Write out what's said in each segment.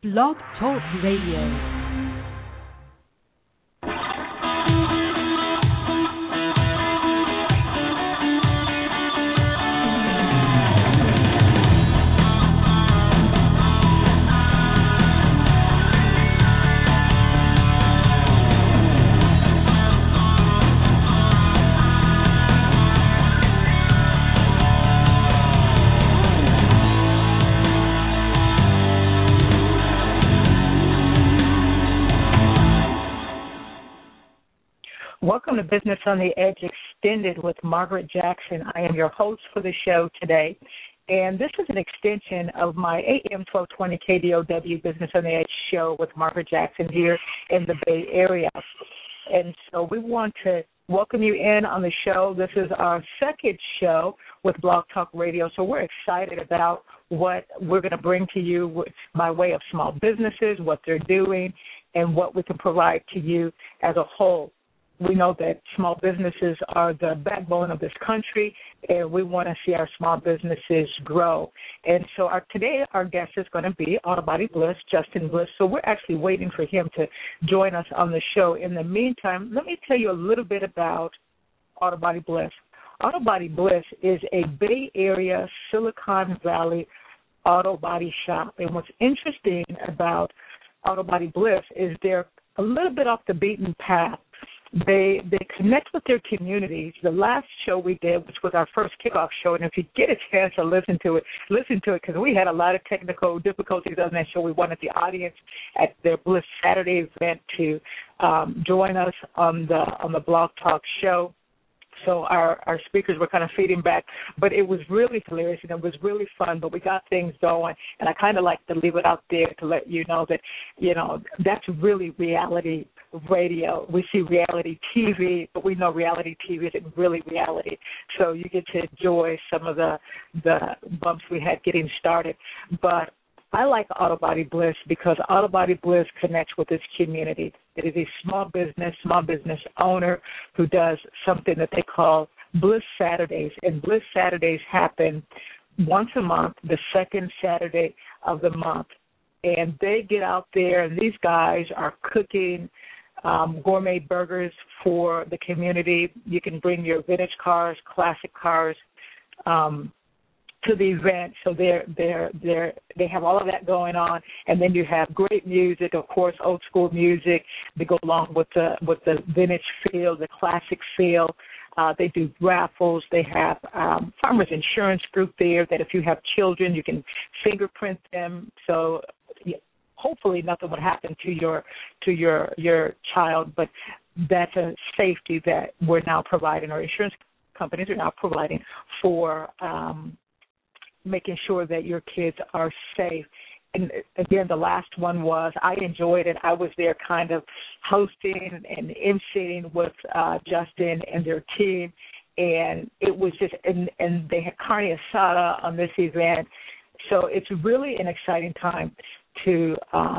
Blog Talk Radio. Welcome to Business on the Edge Extended with Margaret Jackson. I am your host for the show today, and this is an extension of my AM 1220 KDOW Business on the Edge show with Margaret Jackson here in the Bay Area. And so we want to welcome you in on the show. This is our second show with Blog Talk Radio, so we're excited about what we're going to bring to you by way of small businesses, what they're doing, and what we can provide to you as a whole. We know that small businesses are the backbone of this country, and we want to see our small businesses grow. And so today our guest is going to be Autobody Bliss, Justin Bliss. So we're actually waiting for him to join us on the show. In the meantime, let me tell you a little bit about Autobody Bliss. Autobody Bliss is a Bay Area, Silicon Valley auto body shop. And what's interesting about Autobody Bliss is they're a little bit off the beaten path. They connect with their communities. The last show we did, which was our first kickoff show, and if you get a chance to listen to it because we had a lot of technical difficulties on that show. We wanted the audience at their Bliss Saturday event to join us on the Blog Talk show. So our speakers were kind of feeding back, but it was really hilarious and it was really fun, but we got things going, and I kind of like to leave it out there to let you know that, that's really reality radio. We see reality TV, but we know reality TV isn't really reality. So you get to enjoy some of the bumps we had getting started. But I like Autobody Bliss because Autobody Bliss connects with its community. It is a small business owner who does something that they call Bliss Saturdays. And Bliss Saturdays happen once a month, the second Saturday of the month. And they get out there, and these guys are cooking gourmet burgers for the community. You can bring your vintage cars, classic cars, to the event, so they have all of that going on, and then you have great music, of course, old school music to go along with the vintage feel, the classic feel. They do raffles. They have Farmers Insurance Group there that if you have children, you can fingerprint them. So hopefully nothing would happen to your child, but that's a safety that we're now providing, or insurance companies are now providing for making sure that your kids are safe. And again, the last one was, I enjoyed it. I was there kind of hosting and emceeing with Justin and their team, and it was just, and they had carne asada on this event. So it's really an exciting time to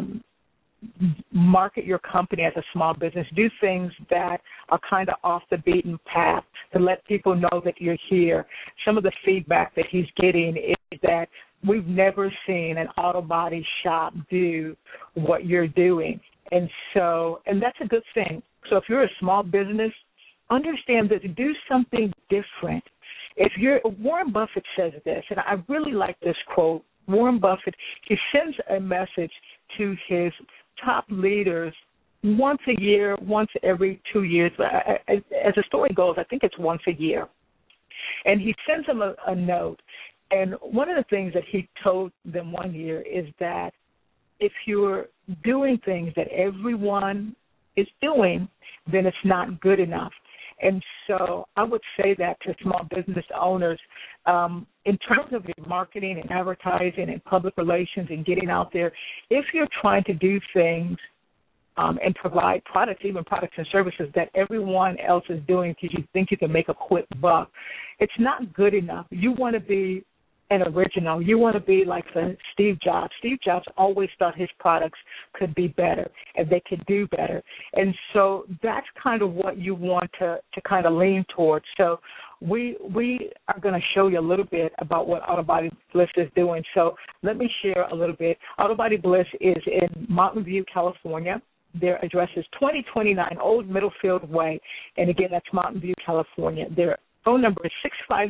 market your company as a small business, do things that are kind of off the beaten path to let people know that you're here. Some of the feedback that he's getting is that we've never seen an auto body shop do what you're doing. And that's a good thing. So if you're a small business, understand that to do something different. Warren Buffett says this, and I really like this quote. Warren Buffett, he sends a message to his top leaders once a year, once every 2 years. As the story goes, I think it's once a year. And he sends them a note. And one of the things that he told them one year is that if you're doing things that everyone is doing, then it's not good enough. And so I would say that to small business owners, in terms of your marketing and advertising and public relations and getting out there, if you're trying to do things and provide products, even products and services that everyone else is doing because you think you can make a quick buck, it's not good enough. You want to be and original. You want to be like the Steve Jobs. Steve Jobs always thought his products could be better and they could do better. And so that's kind of what you want to kind of lean towards. So we are going to show you a little bit about what Auto Body Bliss is doing. So let me share a little bit. Auto Body Bliss is in Mountain View, California. Their address is 2029 Old Middlefield Way. And again, that's Mountain View, California. Their phone number is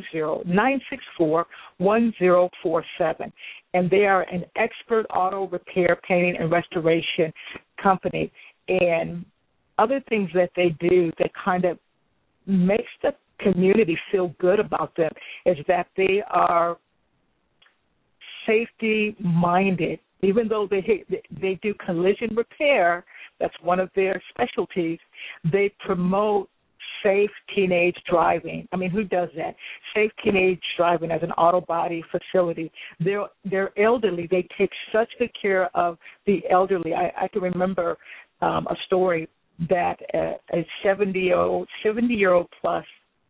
650-964-1047. And they are an expert auto repair, painting, and restoration company. And other things that they do that kind of makes the community feel good about them is that they are safety-minded. Even though they do collision repair, that's one of their specialties, they promote safe teenage driving. I mean, who does that? Safe teenage driving as an auto body facility. They're elderly. They take such good care of the elderly. I can remember a story that a 70-year-old plus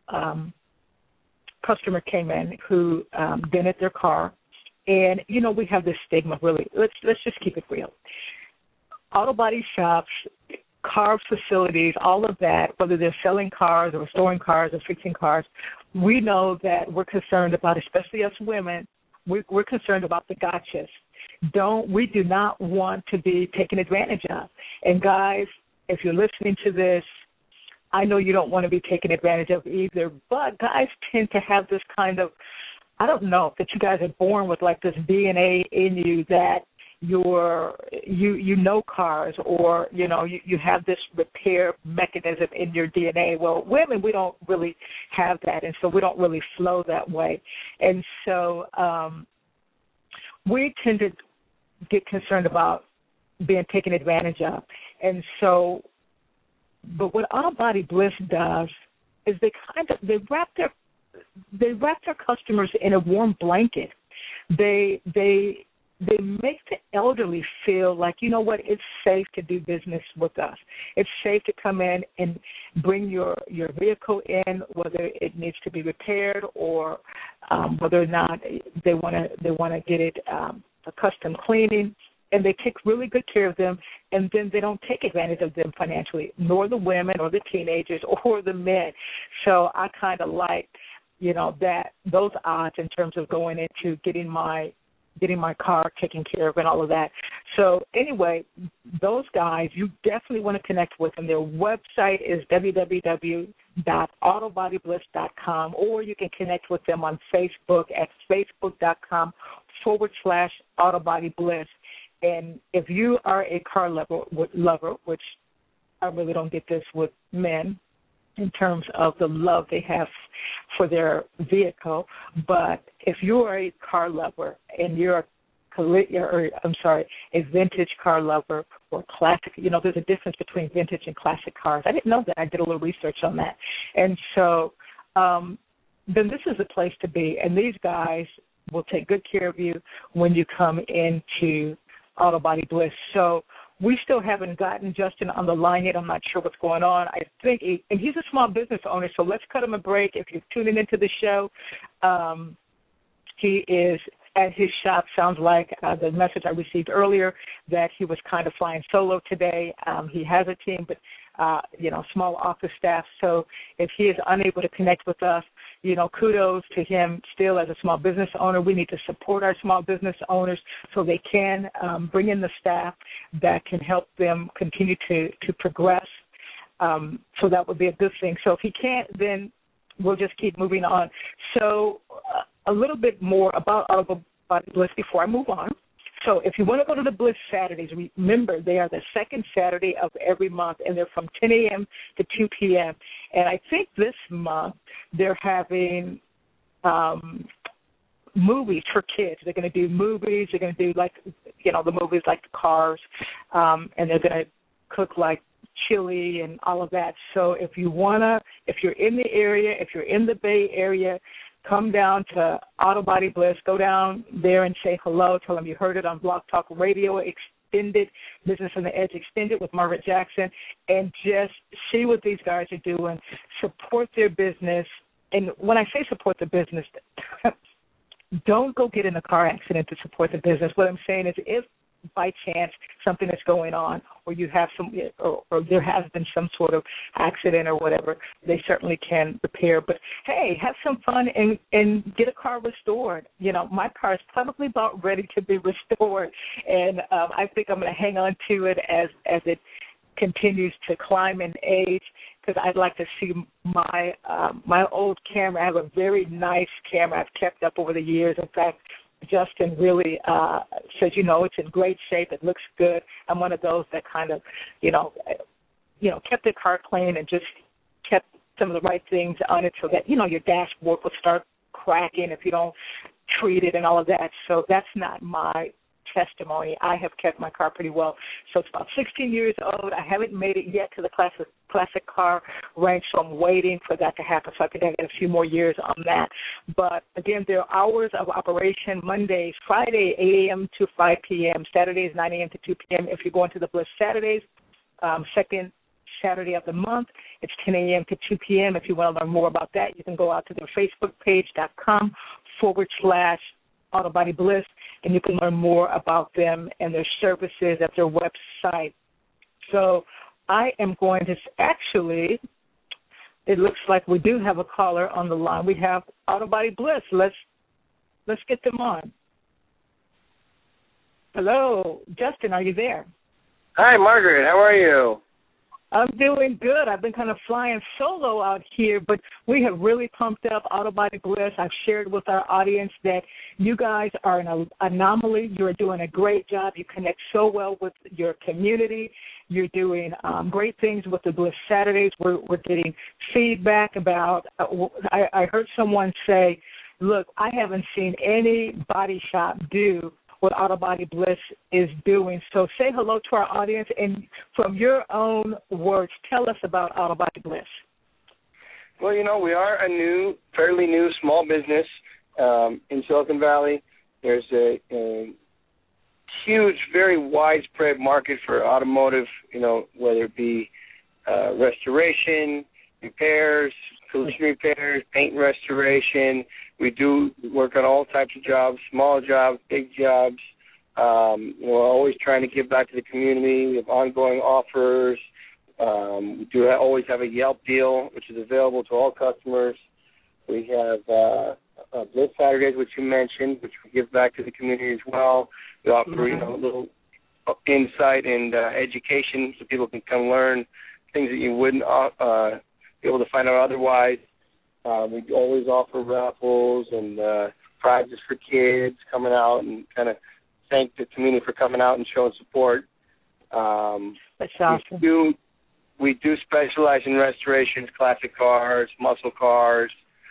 customer came in who dented their car. And, you know, we have this stigma, really. Let's just keep it real. Auto body shops, car facilities, all of that, whether they're selling cars or restoring cars or fixing cars, we know that we're concerned about, especially us women, we're concerned about the gotchas. We do not want to be taken advantage of. And, guys, if you're listening to this, I know you don't want to be taken advantage of either, but guys tend to have this kind of, I don't know, that you guys are born with like this DNA in you that you know cars, or, you know, you have this repair mechanism in your DNA. Well, women, we don't really have that, and so we don't really flow that way. And so we tend to get concerned about being taken advantage of. And so, but what Auto Body Bliss does is they wrap their customers in a warm blanket. They make the elderly feel like, you know what, it's safe to do business with us. It's safe to come in and bring your vehicle in, whether it needs to be repaired or whether or not they want to get it a custom cleaning. And they take really good care of them, and then they don't take advantage of them financially, nor the women or the teenagers or the men. So I kind of like, you know, that those odds in terms of going into getting my car taken care of and all of that. So anyway, those guys, you definitely want to connect with them. Their website is www.autobodybliss.com, or you can connect with them on Facebook at facebook.com/autobodybliss. And if you are a car lover, which I really don't get this with men in terms of the love they have for their vehicle, but if you are a car lover and you're a vintage car lover or classic, you know, there's a difference between vintage and classic cars. I didn't know that. I did a little research on that. And so then this is the place to be. And these guys will take good care of you when you come into Auto Body Bliss. So we still haven't gotten Justin on the line yet. I'm not sure what's going on. I think and he's a small business owner, so let's cut him a break. If you're tuning into the show, he is at his shop. Sounds like the message I received earlier that he was kind of flying solo today. He has a team, but, small office staff. So if he is unable to connect with us, you know, kudos to him still as a small business owner. We need to support our small business owners so they can bring in the staff that can help them continue to progress. So that would be a good thing. So if he can't, then we'll just keep moving on. So a little bit more about Auto Body Bliss before I move on. So if you want to go to the Bliss Saturdays, remember they are the second Saturday of every month, and they're from 10 a.m. to 2 p.m. And I think this month they're having movies for kids. They're going to do movies. They're going to do, like, you know, the movies like the Cars, and they're going to cook, like, chili and all of that. So if you're in the area, if you're in the Bay Area, come down to Auto Body Bliss. Go down there and say hello. Tell them you heard it on Blog Talk Radio Extended, Business on the Edge Extended with Margaret Jackson, and just see what these guys are doing. Support their business. And when I say support the business, don't go get in a car accident to support the business. What I'm saying is if by chance something is going on or you have or there has been some sort of accident or whatever, they certainly can repair. But, hey, have some fun and get a car restored. You know, my car is probably about ready to be restored, and I think I'm going to hang on to it as it continues to climb in age, because I'd like to see my old camera. I have a very nice camera I've kept up over the years. In fact, Justin really says, it's in great shape. It looks good. I'm one of those that kind of, kept the car clean and just kept some of the right things on it so that, your dashboard will start cracking if you don't treat it and all of that. So that's not my testimony. I have kept my car pretty well. So it's about 16 years old. I haven't made it yet to the classic car range, so I'm waiting for that to happen so I can get a few more years on that. But, again, there are hours of operation: Mondays, Friday, 8 a.m. to 5 p.m., Saturdays, 9 a.m. to 2 p.m. If you're going to the Bliss Saturdays, second Saturday of the month, it's 10 a.m. to 2 p.m. If you want to learn more about that, you can go out to their Facebook page.com/Auto Body Bliss, and you can learn more about them and their services at their website. So I am going to actually, it looks like we do have a caller on the line. We have Auto Body Bliss. Let's get them on. Hello, Justin, are you there? Hi, Margaret. How are you? I'm doing good. I've been kind of flying solo out here, but we have really pumped up Auto Body Bliss. I've shared with our audience that you guys are an anomaly. You're doing a great job. You connect so well with your community. You're doing great things with the Bliss Saturdays. We're getting feedback about, I heard someone say, look, I haven't seen any body shop do what Auto Body Bliss is doing. So say hello to our audience, and from your own words, tell us about Auto Body Bliss. Well, we are a fairly new small business in Silicon Valley. There's a huge, very widespread market for automotive, whether it be restoration, repairs, collision repairs, paint restoration. We do work on all types of jobs, small jobs, big jobs. We're always trying to give back to the community. We have ongoing offers. We do always have a Yelp deal, which is available to all customers. We have Bliss Saturdays, which you mentioned, which we give back to the community as well. We offer a little insight and education so people can come learn things that you wouldn't be able to find out otherwise. We always offer raffles and prizes for kids coming out and kind of thank the community for coming out and showing support. That's awesome. We do specialize in restorations, classic cars, muscle cars.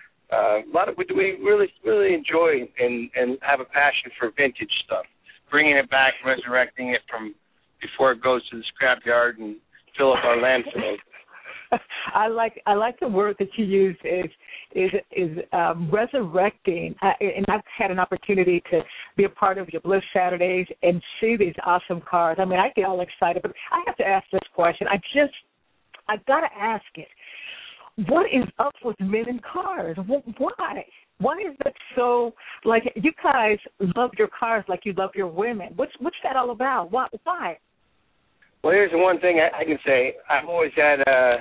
We really enjoy and have a passion for vintage stuff, bringing it back, resurrecting it from before it goes to the scrapyard and fill up our landfills. I like the word that you use is resurrecting, and I've had an opportunity to be a part of your Bliss Saturdays and see these awesome cars. I mean, I get all excited, but I have to ask this question. I've got to ask it. What is up with men in cars? Why? Why is that so? Like, you guys love your cars like you love your women. What's that all about? Why? Well, here's the one thing I can say. I've always had a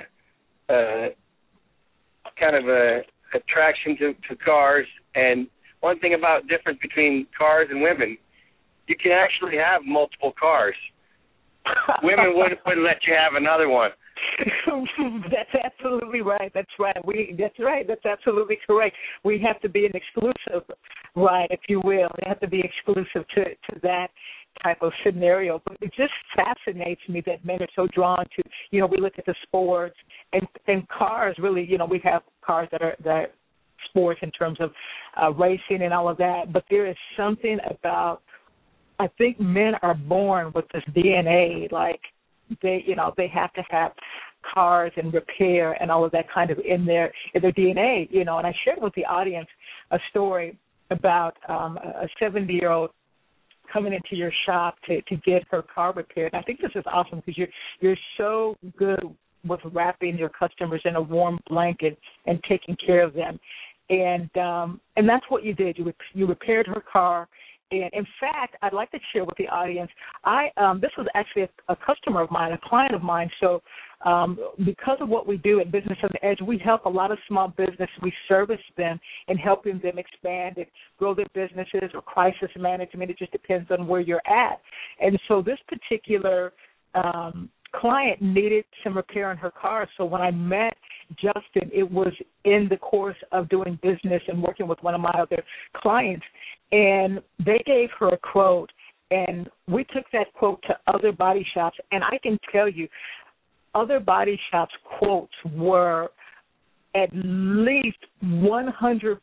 kind of a attraction to cars, and one thing about difference between cars and women, you can actually have multiple cars. Women wouldn't let you have another one. That's absolutely right. That's right. That's right. That's absolutely correct. We have to be an exclusive, right, if you will. We have to be exclusive to that type of scenario. But it just fascinates me that men are so drawn to, we look at the sports and cars really, we have cars that are sports in terms of racing and all of that. But there is something about, I think men are born with this DNA, like they have to have cars and repair and all of that kind of in their DNA, And I shared with the audience a story about a 70-year-old coming into your shop to get her car repaired. I think this is awesome because you're so good with wrapping your customers in a warm blanket and taking care of them. And that's what you did. You repaired her car. And in fact, I'd like to share with the audience, this was actually a customer of mine, a client of mine. So because of what we do at Business on the Edge, we help a lot of small business. We service them in helping them expand and grow their businesses or crisis management. It just depends on where you're at. And so this particular client needed some repair on her car. So when I met Justin, it was in the course of doing business and working with one of my other clients. And they gave her a quote, and we took that quote to other body shops. And I can tell you, other body shops' quotes were at least 100%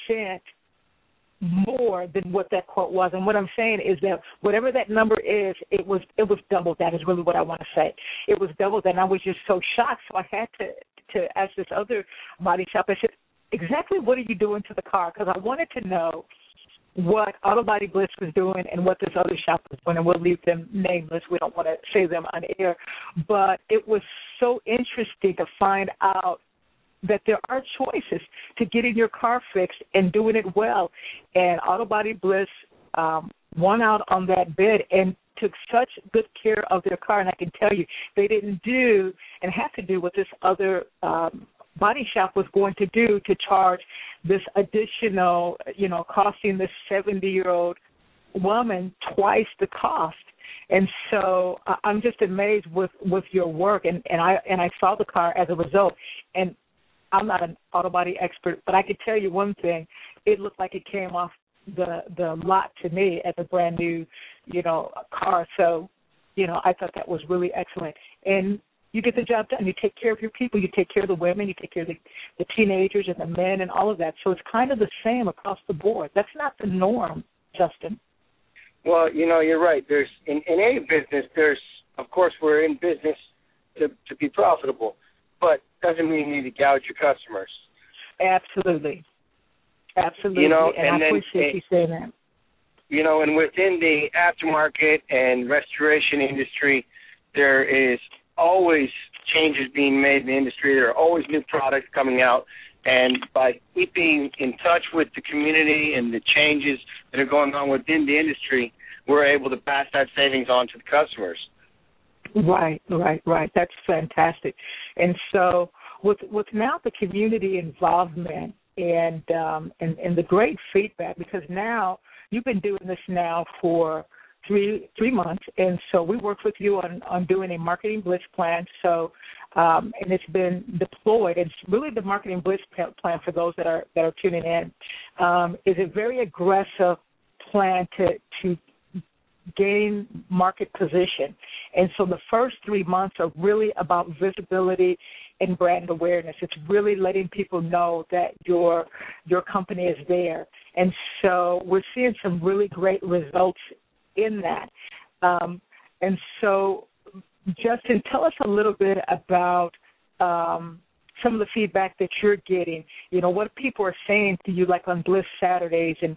more than what that quote was. And what I'm saying is that whatever that number is, it was double that is really what I want to say. It was double that, and I was just so shocked. So I had to ask this other body shop, I said, exactly what are you doing to the car? Because I wanted to know what Auto Body Bliss was doing and what this other shop was doing, and we'll leave them nameless. We don't want to say them on air. But it was so interesting to find out that there are choices to getting your car fixed and doing it well. And Auto Body Bliss won out on that bid and took such good care of their car. And I can tell you, they didn't do and have to do what this other body shop was going to do to charge this additional, costing this 70-year-old woman twice the cost. And so I'm just amazed with your work, and I saw the car as a result. And I'm not an auto body expert, but I can tell you one thing: it looked like it came off the lot to me as a brand new, car. So, I thought that was really excellent. And you get the job done. You take care of your people. You take care of the women. You take care of the teenagers and the men and all of that. So it's kind of the same across the board. That's not the norm, Justin. Well, you're right. There's in any business, of course, we're in business to be profitable, but doesn't mean you need to gouge your customers. Absolutely. Absolutely. And I appreciate you saying that. And within the aftermarket and restoration industry, there is always changes being made in the industry. There are always new products coming out. And by keeping in touch with the community and the changes that are going on within the industry, we're able to pass that savings on to the customers. Right. That's fantastic. And so with now the community involvement and the great feedback, because now you've been doing this now for three months, and so we worked with you on doing a Marketing Blitz plan. So, and it's been deployed. It's really the Marketing Blitz plan for those that are tuning in. Is a very aggressive plan to gain market position, and so the first 3 months are really about visibility and brand awareness. It's really letting people know that your company is there, and so we're seeing some really great results in that. And so, Justin, tell us a little bit about some of the feedback that you're getting. What people are saying to you, like on Bliss Saturdays, and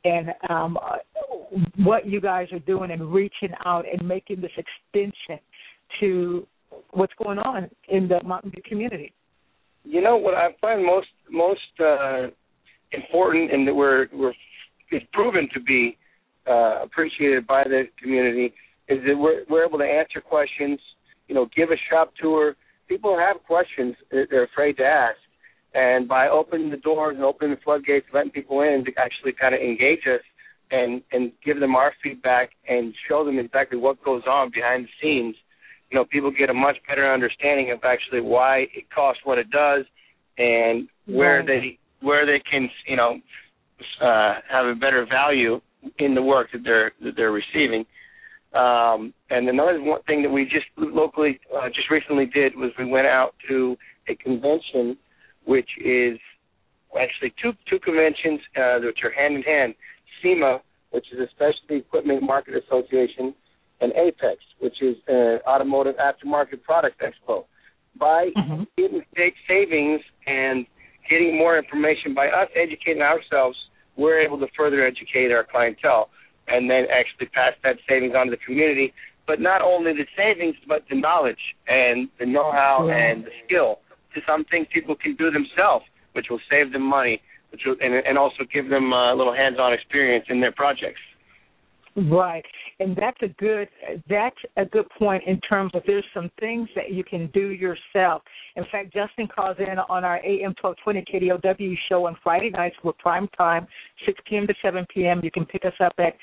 what you guys are doing and reaching out and making this extension to what's going on in the Mountain View community. What I find most important, and that it's proven to be appreciated by the community, is that we're able to answer questions, give a shop tour. People have questions that they're afraid to ask. And by opening the doors and opening the floodgates, letting people in to actually kind of engage us and give them our feedback and show them exactly what goes on behind the scenes, people get a much better understanding of actually why it costs what it does and where they can, have a better value in the work that they're receiving. And another one thing that we just locally just recently did was we went out to a convention, which is actually two conventions which are hand in hand. SEMA, which is a Specialty Equipment Market Association, and APEX, which is an Automotive Aftermarket Product Expo. By getting savings and getting more information, by us educating ourselves, we're able to further educate our clientele and then actually pass that savings on to the community. But not only the savings, but the knowledge and the know-how and the skill to some things people can do themselves, which will save them money and also give them a little hands-on experience in their projects. Right, and that's a good point in terms of there's some things that you can do yourself. In fact, Justin calls in on our AM 1220 KDOW show on Friday nights with prime time, 6 p.m. to 7 p.m. You can pick us up at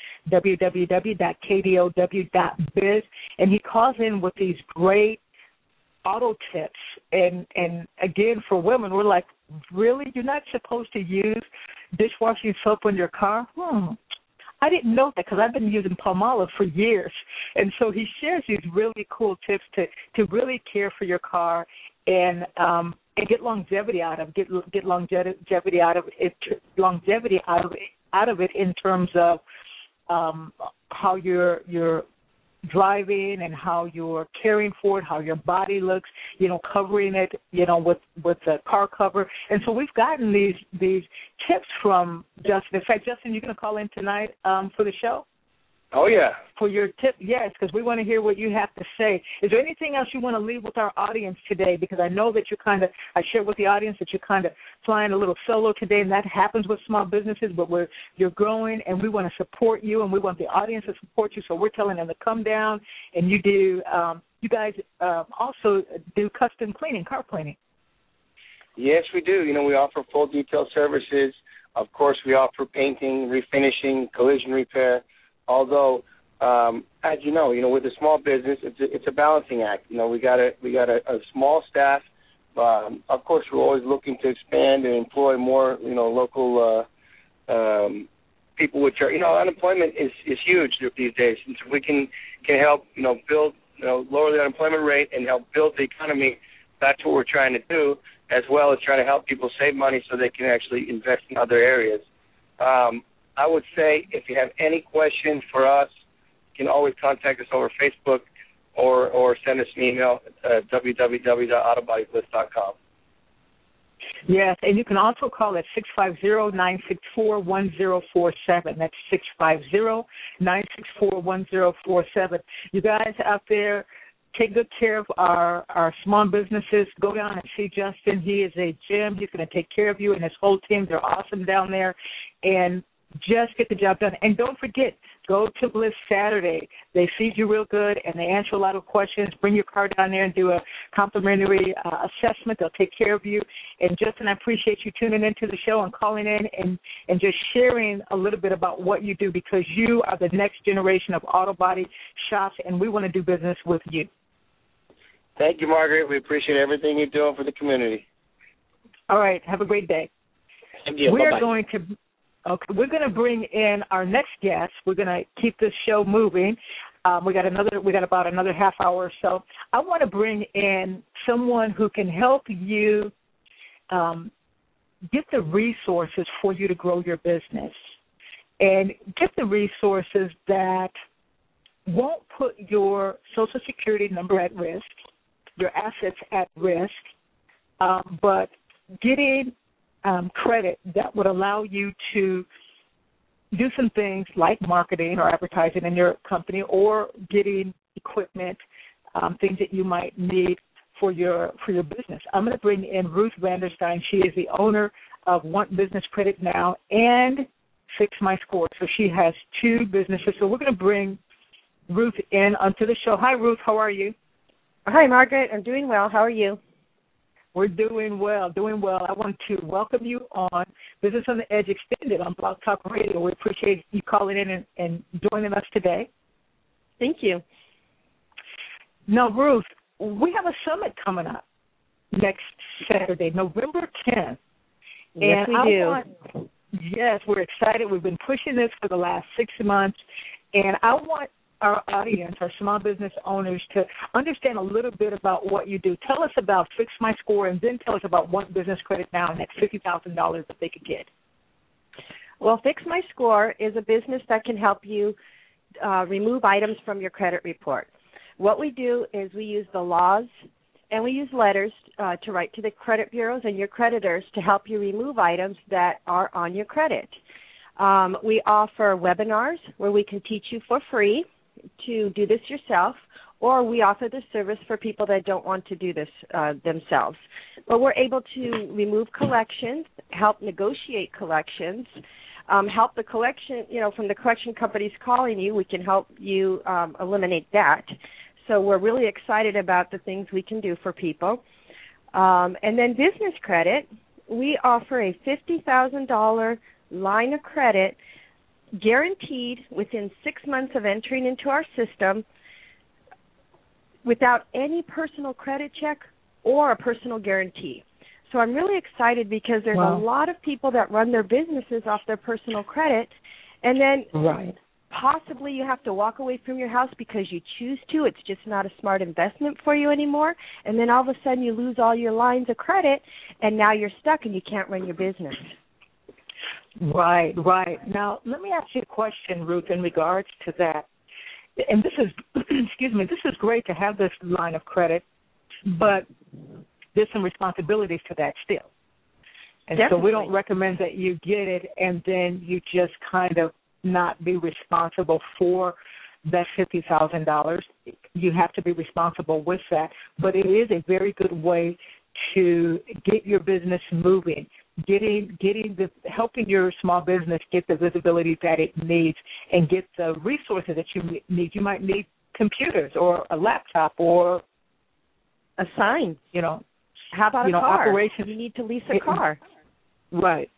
www.kdow.biz, and he calls in with these great auto tips. And again, for women, we're like, really? You're not supposed to use dishwashing soap on your car? I didn't know that because I've been using Palmolive for years. And so he shares these really cool tips to really care for your car and get longevity out of it in terms of how you're driving and how you're caring for it, how your body looks, covering it, with the car cover. And so we've gotten these tips from Justin. In fact, Justin, you're going to call in tonight for the show? Oh, yeah. For your tip, yes, because we want to hear what you have to say. Is there anything else you want to leave with our audience today? Because I know that I shared with the audience that you're kind of flying a little solo today, and that happens with small businesses, but you're growing, and we want to support you, and we want the audience to support you, so we're telling them to come down, and you guys also do custom cleaning, car cleaning. Yes, we do. We offer full detail services. Of course, we offer painting, refinishing, collision repair. Although, as you know, with a small business, it's a balancing act. We got a small staff. Of course, we're always looking to expand and employ more, local people. Which are, unemployment is huge these days. And so we can help, build, lower the unemployment rate and help build the economy. That's what we're trying to do, as well as trying to help people save money so they can actually invest in other areas. I would say if you have any questions for us, you can always contact us over Facebook or send us an email at www.autobodybliss.com. Yes, and you can also call at 650-964-1047. That's 650-964-1047. You guys out there, take good care of our small businesses. Go down and see Justin. He is a gem. He's going to take care of you and his whole team. They're awesome down there. And just get the job done. And don't forget, go to Bliss Saturday. They feed you real good, and they answer a lot of questions. Bring your car down there and do a complimentary assessment. They'll take care of you. And, Justin, I appreciate you tuning into the show and calling in and just sharing a little bit about what you do, because you are the next generation of auto body shops, and we want to do business with you. Thank you, Margaret. We appreciate everything you're doing for the community. All right. Have a great day. Thank you. We're Bye-bye. We're going to bring in our next guest. We're going to keep this show moving. We got about another half hour or so. I want to bring in someone who can help you get the resources for you to grow your business, and get the resources that won't put your Social Security number at risk, your assets at risk, but getting credit that would allow you to do some things like marketing or advertising in your company, or getting equipment, things that you might need for your business. I'm going to bring in Ruth Vanderstein. She is the owner of Want Business Credit Now and Fix My Score. So she has two businesses. So we're going to bring Ruth in onto the show. Hi, Ruth. How are you? Hi, Margaret. I'm doing well. How are you? We're doing well. I want to welcome you on Business on the Edge Extended on Blog Talk Radio. We appreciate you calling in and joining us today. Thank you. Now, Ruth, we have a summit coming up next Saturday, November 10th. Yes, we do. Yes, we're excited. We've been pushing this for the last 6 months, and I want our audience, our small business owners, to understand a little bit about what you do. Tell us about Fix My Score, and then tell us about Want Business Credit Now and that $50,000 that they could get. Well, Fix My Score is a business that can help you remove items from your credit report. What we do is we use the laws and we use letters to write to the credit bureaus and your creditors to help you remove items that are on your credit. We offer webinars where we can teach you for free to do this yourself, or we offer the service for people that don't want to do this themselves. But we're able to remove collections, help negotiate collections, help the collection, from the collection companies calling you, we can help you eliminate that. So we're really excited about the things we can do for people. And then business credit, we offer a $50,000 line of credit guaranteed within 6 months of entering into our system without any personal credit check or a personal guarantee. So I'm really excited because there's a lot of people that run their businesses off their personal credit, and then possibly you have to walk away from your house because you choose to. It's just not a smart investment for you anymore. And then all of a sudden you lose all your lines of credit, and now you're stuck and you can't run your business. Right. Now, let me ask you a question, Ruth, in regards to that. And this is, this is great to have this line of credit, but there's some responsibilities to that still. And Definitely. So we don't recommend that you get it and then you just kind of not be responsible for that $50,000. You have to be responsible with that. But it is a very good way to get your business moving, helping your small business get the visibility that it needs and get the resources that you need. You might need computers or a laptop or a sign. How about a car? Operations. You need to lease a car. Right.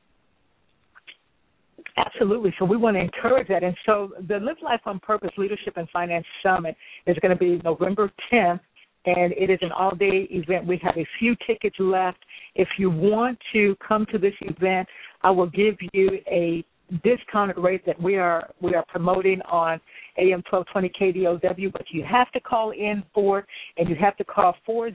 Absolutely. So we want to encourage that. And so the Live Life on Purpose Leadership and Finance Summit is going to be November 10th, and it is an all-day event. We have a few tickets left. If you want to come to this event, I will give you a discounted rate that we are promoting on AM 1220 KDOW, but you have to call in for it, and you have to call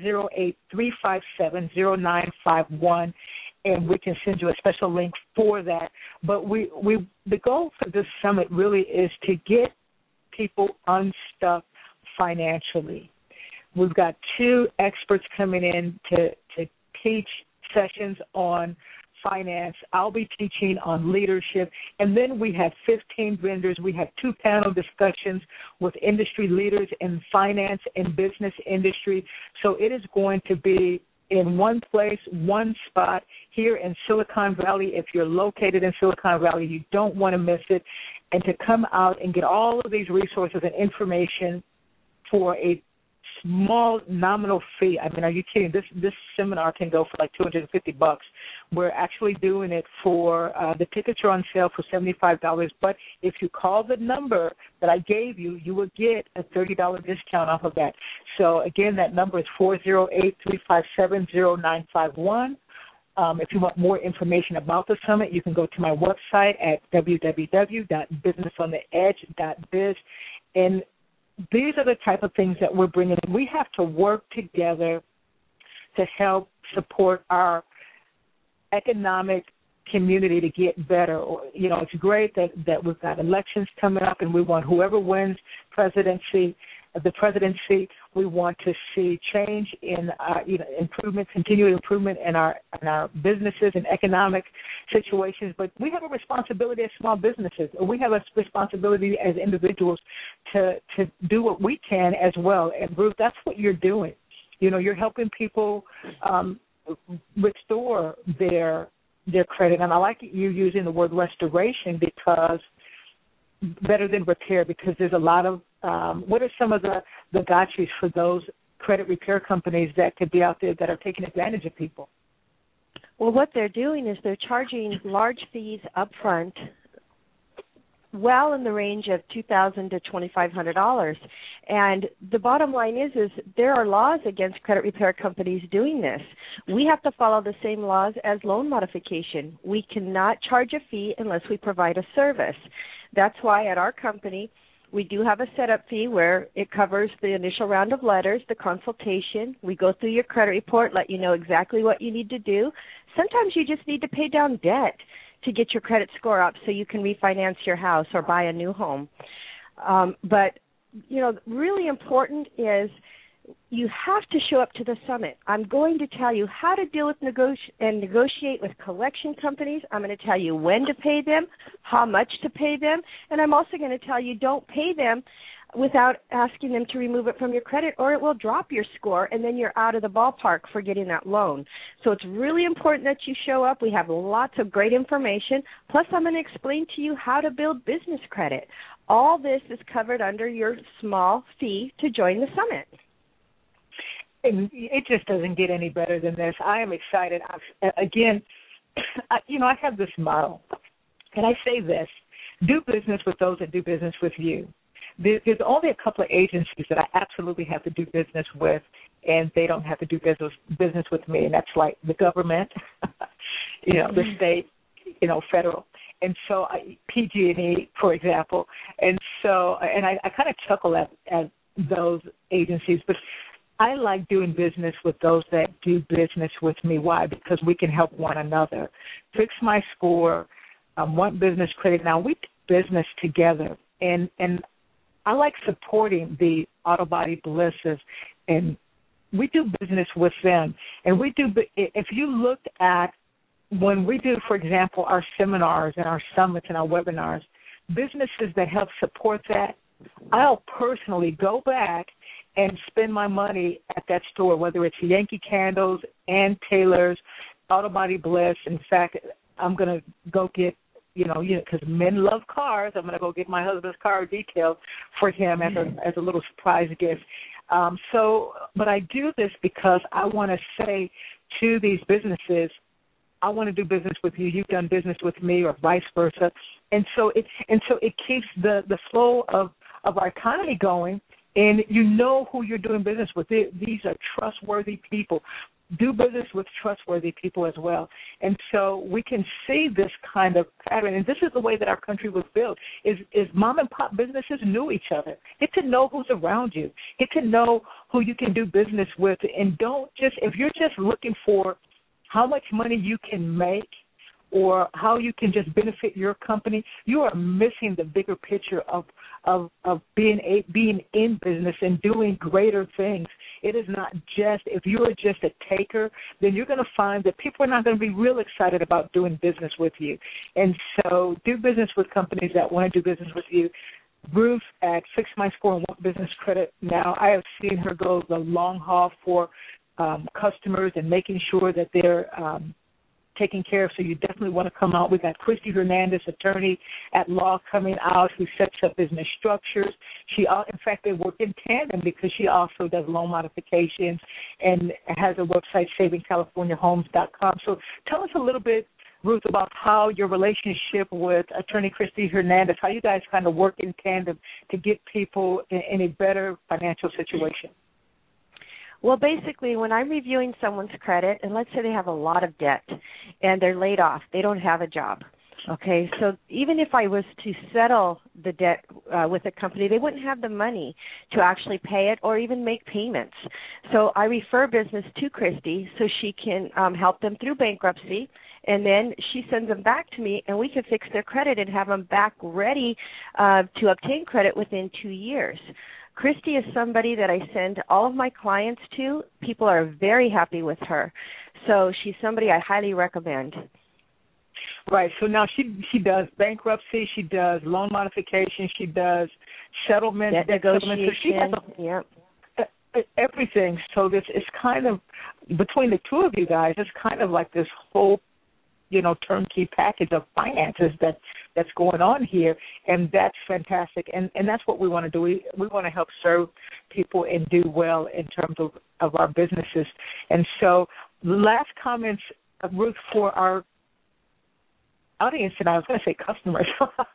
408-357-0951, and we can send you a special link for that. But the goal for this summit really is to get people unstuck financially. We've got 2 experts coming in to teach sessions on finance. I'll be teaching on leadership. And then we have 15 vendors. We have 2 panel discussions with industry leaders in finance and business industry. So it is going to be in one place, one spot here in Silicon Valley. If you're located in Silicon Valley, you don't want to miss it. And to come out and get all of these resources and information for a small nominal fee. I mean, are you kidding? This seminar can go for like $250. We're actually doing it for the tickets are on sale for $75. But if you call the number that I gave you, you will get a $30 discount off of that. So again, that number is 408-357-0951. If you want more information about the summit, you can go to my website at www.businessontheedge.biz. And these are the type of things that we're bringing in. We have to work together to help support our economic community to get better. It's great that we've got elections coming up, and we want whoever wins the presidency, we want to see change in improvement, continued improvement in our businesses and economic situations. But we have a responsibility as small businesses. We have a responsibility as individuals to do what we can as well. And Ruth, that's what you're doing. You're helping people restore their credit. And I like you using the word restoration because better than repair, because there's a lot of what are some of the gotchas for those credit repair companies that could be out there that are taking advantage of people? Well, what they're doing is they're charging large fees up front, well in the range of $2,000 to $2,500. And the bottom line is there are laws against credit repair companies doing this. We have to follow the same laws as loan modification. We cannot charge a fee unless we provide a service. That's why at our company, we do have a setup fee where it covers the initial round of letters, the consultation. We go through your credit report, let you know exactly what you need to do. Sometimes you just need to pay down debt to get your credit score up so you can refinance your house or buy a new home. But really important is you have to show up to the summit. I'm going to tell you how to deal with negotiate with collection companies. I'm going to tell you when to pay them, how much to pay them, and I'm also going to tell you don't pay them without asking them to remove it from your credit, or it will drop your score, and then you're out of the ballpark for getting that loan. So it's really important that you show up. We have lots of great information. Plus, I'm going to explain to you how to build business credit. All this is covered under your small fee to join the summit. And it just doesn't get any better than this. I am excited. Again, I have this motto, and I say this: do business with those that do business with you. There's only a couple of agencies that I absolutely have to do business with, and they don't have to do business with me, and that's like the government, the state, federal. And so PG&E, for example. And so, and I kind of chuckle at those agencies, but I like doing business with those that do business with me. Why? Because we can help one another. Fix My Score, Want Business Credit. Now, we do business together, and I like supporting the Auto Body Blisses, and we do business with them. And we do, if you looked at when we do, for example, our seminars and our summits and our webinars, businesses that help support that, I'll personally go back and spend my money at that store, whether it's Yankee Candles, Ann Taylor's, Auto Body Bliss. In fact, I'm going to go get, because men love cars, I'm going to go get my husband's car detailed for him as a little surprise gift. But I do this because I want to say to these businesses, I want to do business with you. You've done business with me, or vice versa, and so it keeps the flow of our economy going. And you know who you're doing business with. These are trustworthy people. Do business with trustworthy people as well. And so we can see this kind of pattern. And this is the way that our country was built, is mom and pop businesses knew each other. Get to know who's around you. Get to know who you can do business with. And don't just, if you're just looking for how much money you can make or how you can just benefit your company, you are missing the bigger picture of being in business and doing greater things. It is not just, if you are just a taker, then you're going to find that people are not going to be real excited about doing business with you. And so do business with companies that want to do business with you. Ruth at Fix My Score and Want Business Credit Now, I have seen her go the long haul for customers and making sure that they're taken care of, so you definitely want to come out. We've got Christy Hernandez, attorney at law, coming out, who sets up business structures. In fact, they work in tandem because she also does loan modifications and has a website, savingcaliforniahomes.com. So tell us a little bit, Ruth, about how your relationship with attorney Christy Hernandez, how you guys kind of work in tandem to get people in a better financial situation. Well, basically, when I'm reviewing someone's credit, and let's say they have a lot of debt and they're laid off, they don't have a job, okay? So even if I was to settle the debt with a company, they wouldn't have the money to actually pay it or even make payments. So I refer business to Christy so she can help them through bankruptcy, and then she sends them back to me, and we can fix their credit and have them back ready to obtain credit within 2 years. Christy is somebody that I send all of my clients to. People are very happy with her. So she's somebody I highly recommend. Right. So now she does bankruptcy, she does loan modification, she does settlement, debt negotiation. So she has everything. So this is kind of, between the two of you guys, it's kind of like this whole, turnkey package of finances that's going on here, and that's fantastic. And that's what we want to do. We want to help serve people and do well in terms of our businesses. And so last comments, Ruth, for our audience, and I was going to say customers,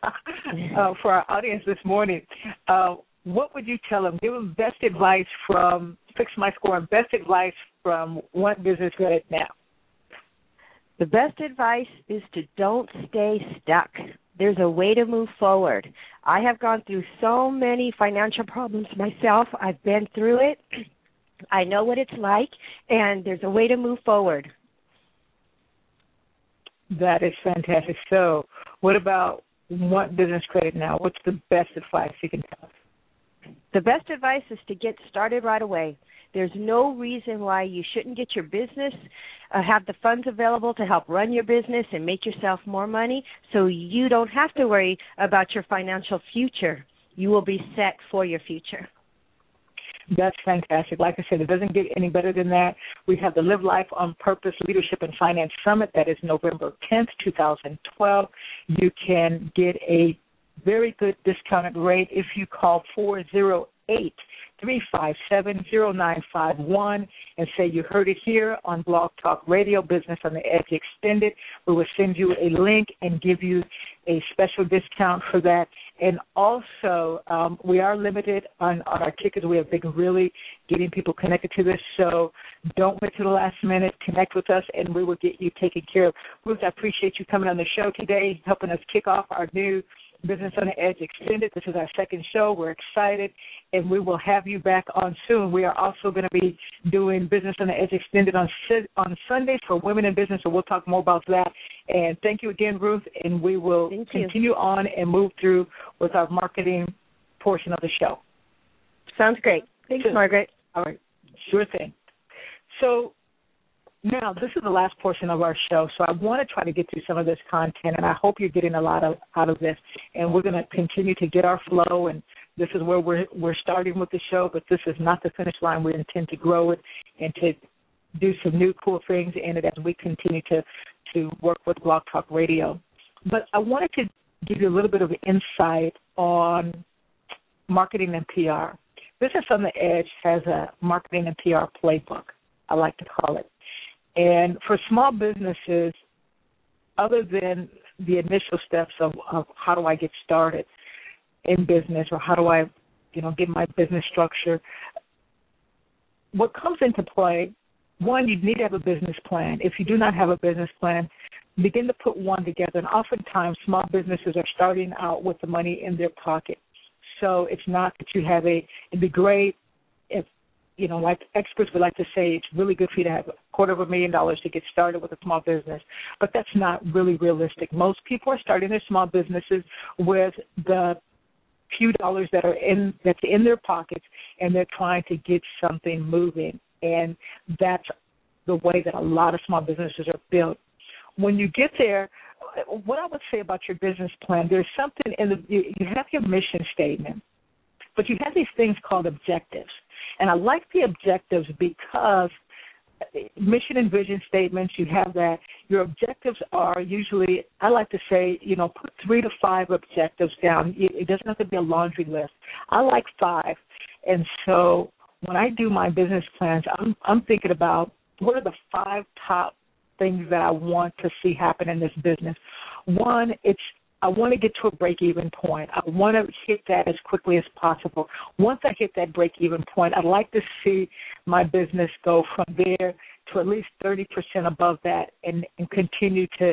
for our audience this morning, what would you tell them? Give them best advice from Fix My Score and best advice from Want Business Credit Now. The best advice is to don't stay stuck. There's a way to move forward. I have gone through so many financial problems myself. I've been through it. I know what it's like, and there's a way to move forward. That is fantastic. So what about Want Business Credit Now? What's the best advice you can tell us? The best advice is to get started right away. There's no reason why you shouldn't get your business, have the funds available to help run your business and make yourself more money, so you don't have to worry about your financial future. you will be set for your future. That's fantastic. Like I said, it doesn't get any better than that. We have the Live Life on Purpose Leadership and Finance Summit. That is November 10th, 2012. You can get a very good discounted rate if you call 408-357-0951 and say you heard it here on Blog Talk Radio, Business on the Edge Extended. We will send you a link and give you a special discount for that. And also, we are limited on our tickets. We have been really getting people connected to this, so don't wait till the last minute. Connect with us, and we will get you taken care of. Ruth, I appreciate you coming on the show today, helping us kick off our new Business on the Edge Extended. This is our second show. We're excited, and we will have you back on soon. We are also going to be doing Business on the Edge Extended on Sundays for women in business, so we'll talk more about that. And thank you again, Ruth, and we will continue on and move through with our marketing portion of the show. Sounds great. Thanks, Margaret. All right. Sure thing. So now, this is the last portion of our show, so I want to try to get through some of this content, and I hope you're getting a lot out of this. And we're going to continue to get our flow, and this is where we're starting with the show, but this is not the finish line. We intend to grow it and to do some new cool things in it as we continue to work with Blog Talk Radio. But I wanted to give you a little bit of insight on marketing and PR. Business on the Edge has a marketing and PR playbook, I like to call it. And for small businesses, other than the initial steps of how do I get started in business or how do I, get my business structure, what comes into play, one, you need to have a business plan. If you do not have a business plan, begin to put one together. And oftentimes, small businesses are starting out with the money in their pocket. So it's not that you have it'd be great if, like experts would like to say, it's really good for you to have $250,000 to get started with a small business. But that's not really realistic. Most people are starting their small businesses with the few dollars that's in their pockets, and they're trying to get something moving. And that's the way that a lot of small businesses are built. When you get there, what I would say about your business plan, there's something you have your mission statement, but you have these things called objectives. And I like the objectives because mission and vision statements, you have that. Your objectives are usually, I like to say, put 3 to 5 objectives down. It doesn't have to be a laundry list. I like 5. And so when I do my business plans, I'm thinking about what are the 5 top things that I want to see happen in this business. One, I want to get to a break-even point. I want to hit that as quickly as possible. Once I hit that break-even point, I'd like to see my business go from there to at least 30% above that and continue to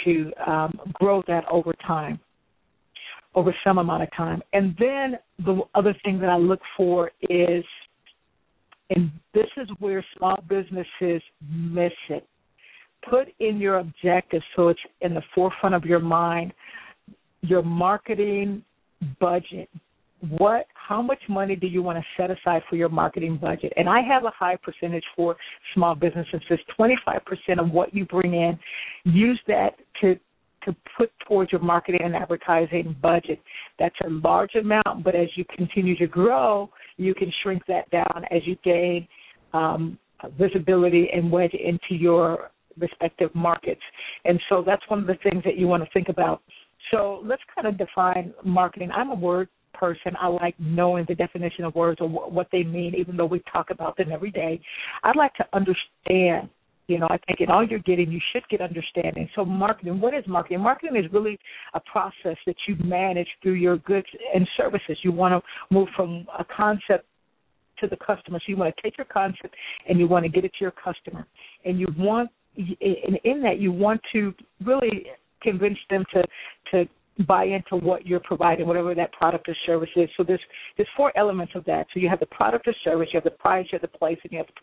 grow that over time, over some amount of time. And then the other thing that I look for is, and this is where small businesses miss it, put in your objectives so it's in the forefront of your mind, your marketing budget. How much money do you want to set aside for your marketing budget? And I have a high percentage for small businesses. It's 25% of what you bring in. Use that to put towards your marketing and advertising budget. That's a large amount, but as you continue to grow, you can shrink that down as you gain visibility and wedge into your respective markets. And so that's one of the things that you want to think about. So let's kind of define marketing. I'm a word person. I like knowing the definition of words or what they mean, even though we talk about them every day. I'd like to understand. I think in all you're getting, you should get understanding. So marketing, what is marketing? Marketing is really a process that you manage through your goods and services. You want to move from a concept to the customer. So you want to take your concept and you want to get it to your customer. And in that you want to really convince them to buy into what you're providing, whatever that product or service is. So there's 4 elements of that. So you have the product or service, you have the price, you have the place, and you have the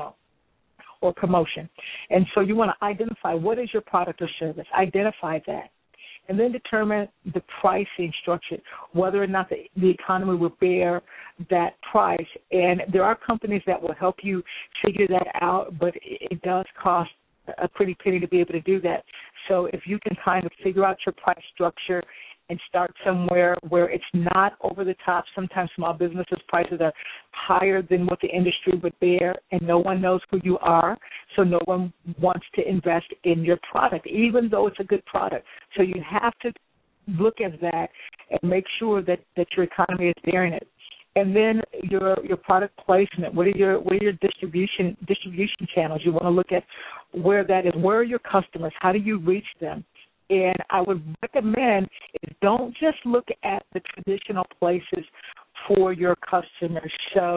promotion. And so you want to identify what is your product or service. Identify that. And then determine the pricing structure, whether or not the economy will bear that price. And there are companies that will help you figure that out, but it does cost a pretty penny to be able to do that. So if you can kind of figure out your price structure and start somewhere where it's not over the top. Sometimes small businesses' prices are higher than what the industry would bear, and no one knows who you are, so no one wants to invest in your product, even though it's a good product. So you have to look at that and make sure that your economy is bearing it. And then your product placement. What are your distribution channels? You want to look at where that is. Where are your customers? How do you reach them? And I would recommend is don't just look at the traditional places for your customers. So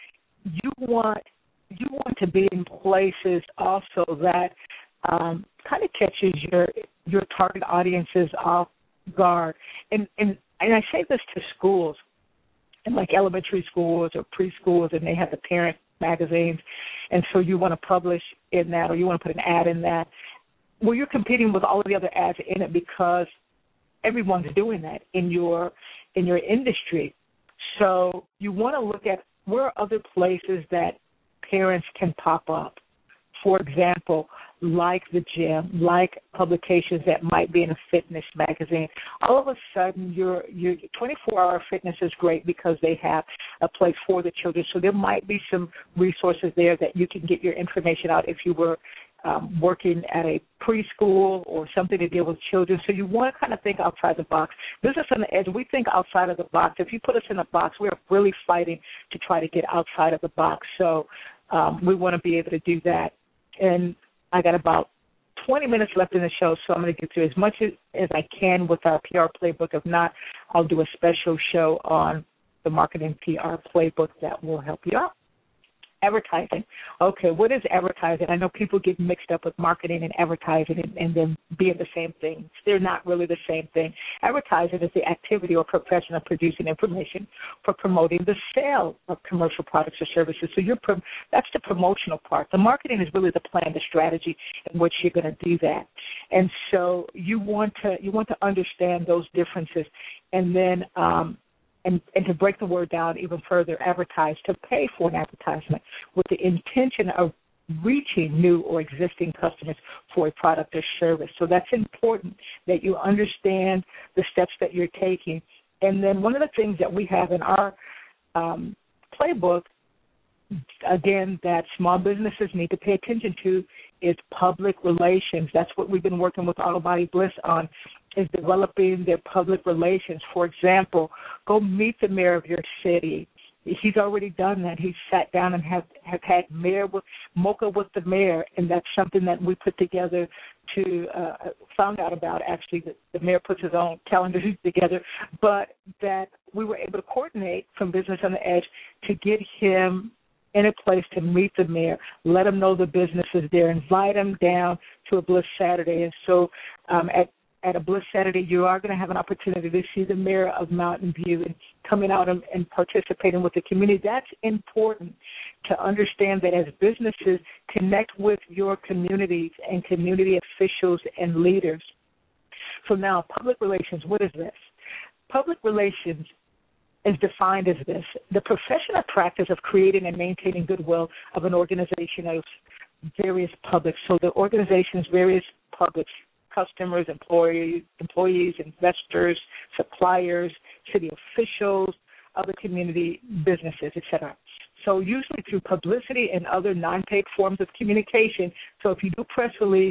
you want to be in places also that kind of catches your target audiences off guard. And I say this to schools, and like elementary schools or preschools, and they have the parent magazines, and so you want to publish in that, or you want to put an ad in that. Well, you're competing with all of the other ads in it because everyone's doing that in your industry. So you want to look at where are other places that parents can pop up. For example, like the gym, like publications that might be in a fitness magazine. All of a sudden, your 24-hour fitness is great because they have a place for the children. So there might be some resources there that you can get your information out if you were working at a preschool or something to deal with children. So you want to kind of think outside the box. Business on the Edge, we think outside of the box. If you put us in a box, we're really fighting to try to get outside of the box. So we want to be able to do that. And I got about 20 minutes left in the show, so I'm going to get through as much as I can with our PR playbook. If not, I'll do a special show on the marketing PR playbook that will help you out. Advertising. Okay, what is advertising? I know people get mixed up with marketing and advertising and them being the same thing. They're not really the same thing. Advertising is the activity or profession of producing information for promoting the sale of commercial products or services. So that's the promotional part. The marketing is really the plan, the strategy in which you're going to do that. And so you want to understand those differences, and then and to break the word down even further, advertise, to pay for an advertisement with the intention of reaching new or existing customers for a product or service. So that's important that you understand the steps that you're taking. And then one of the things that we have in our playbook, again, that small businesses need to pay attention to is public relations. That's what we've been working with Auto Body Bliss on, is developing their public relations. For example, go meet the mayor of your city. He's already done that. He's sat down and have had mocha with the mayor, and that's something that we put together to found out about, actually, that the mayor puts his own calendar together, but that we were able to coordinate from Business on the Edge to get him in a place to meet the mayor, let him know the business is there, invite him down to a Bliss Saturday. And so at a Bliss Saturday, you are going to have an opportunity to see the mayor of Mountain View and coming out and participating with the community. That's important to understand, that as businesses, connect with your communities and community officials and leaders. So now, public relations, what is this? Public relations is defined as this: the professional practice of creating and maintaining goodwill of an organization of various publics. So the organization's various publics, customers, employees, investors, suppliers, city officials, other community businesses, etc. So usually through publicity and other non-paid forms of communication. So if you do press release,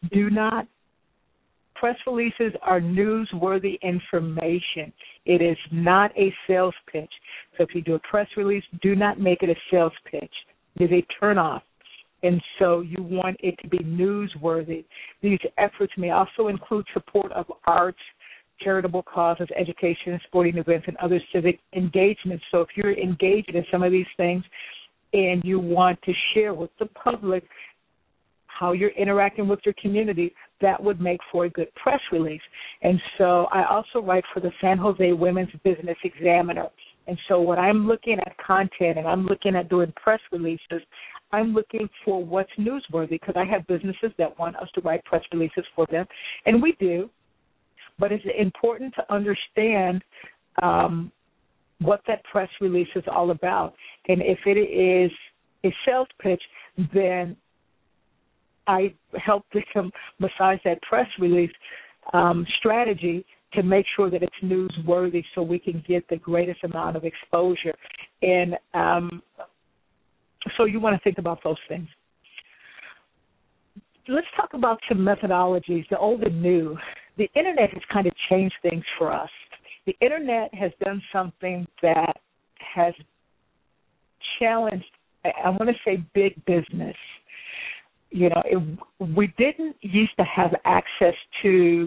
press releases are newsworthy information. It is not a sales pitch. So if you do a press release, do not make it a sales pitch. It is a turnoff. And so you want it to be newsworthy. These efforts may also include support of arts, charitable causes, education, sporting events, and other civic engagements. So if you're engaged in some of these things and you want to share with the public how you're interacting with your community, that would make for a good press release. And so I also write for the San Jose Women's Business Examiner. And so when I'm looking at content and I'm looking at doing press releases, I'm looking for what's newsworthy, because I have businesses that want us to write press releases for them, and we do. But it's important to understand what that press release is all about. And if it is a sales pitch, then I help them massage that press release strategy to make sure that it's newsworthy so we can get the greatest amount of exposure. And so you want to think about those things. Let's talk about some methodologies, the old and new. The Internet has kind of changed things for us. The Internet has done something that has challenged, I want to say, big business. You know, we didn't used to have access to